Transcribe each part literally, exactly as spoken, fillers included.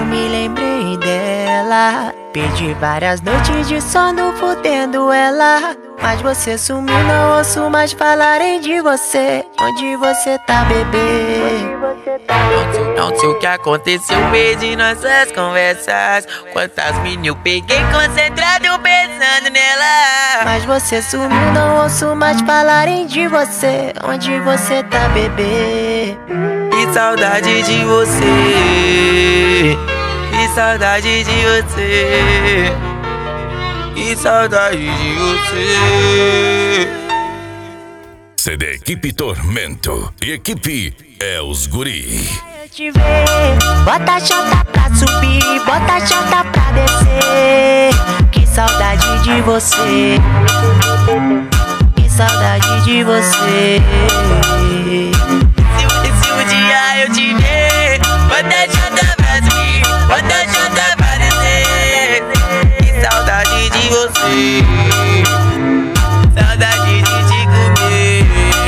me lembrei dela. Perdi várias noites de sono fudendo ela. Mas você sumiu, não ouço mais falarem de você. Onde você tá, bebê? Não sei, não sei o que aconteceu, perdi nossas conversas. Quantas mini eu peguei concentrado pensando nela. Mas você sumiu, não ouço mais falarem de você. Onde você tá, bebê? Que saudade de você. Que saudade de você. Que saudade de você. C D Equipe Tormento e Equipe é os guri. Eu te ver, bota a chata pra subir, bota a chata pra descer. Que saudade de você. Que saudade de você. Se, se um dia eu te ver, bota a chata pra subir, bota a chata pra descer. Que saudade de você. Saudade de te comer.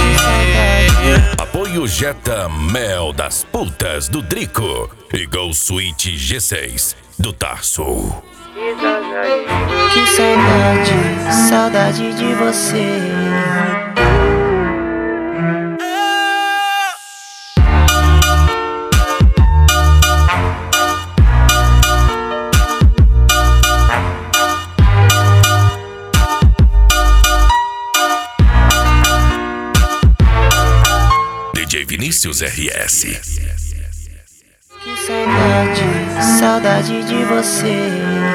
Apoio Jetta Mel das Putas do Drico e Go Suite G seis do Tarso. Que saudade, saudade de você. D J Vinícius R S. Que saudade, saudade de você.